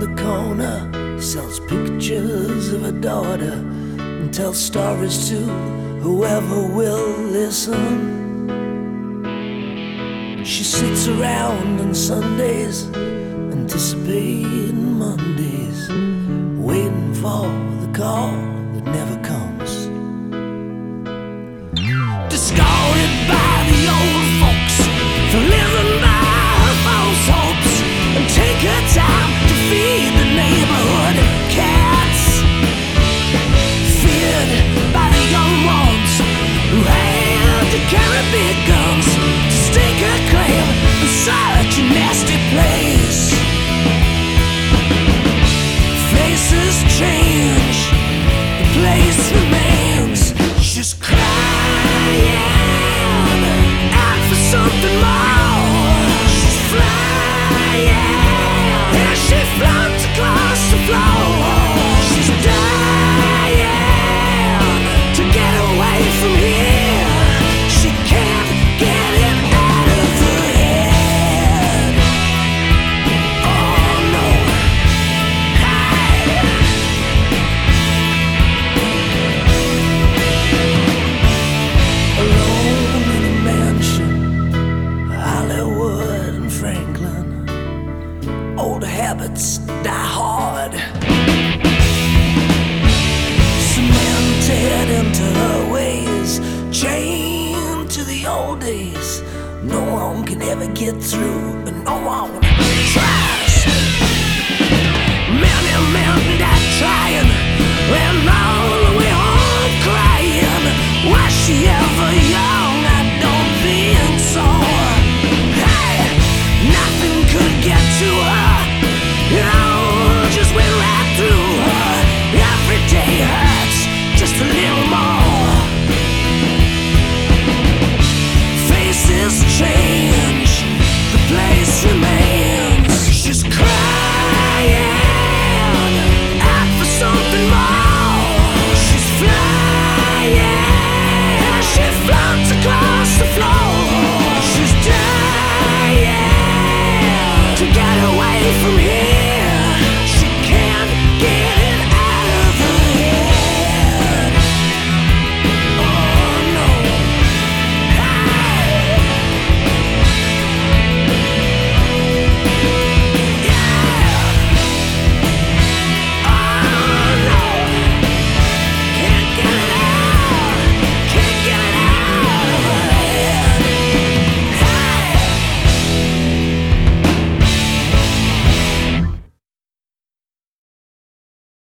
the corner sells pictures of her daughter and tells stories to whoever will listen. She sits around on Sundays, anticipating Mondays, waiting for the call that never comes. Discarded by the old folks for living by her false hopes, and take her time to feed the neighborhood cats. Feared by the young ones who had to carry big guns to stake her claim in such a nasty place. Faces change, the place remains. She's crying out for something more. She's flying as she floats across the floor. She's dying to get away from here. She can't get it out of her head. Oh no. Alone in a mansion, Hollywood and Franklin. Old habits die hard, cemented into her ways, chained to the old days. No one can ever get through, and no one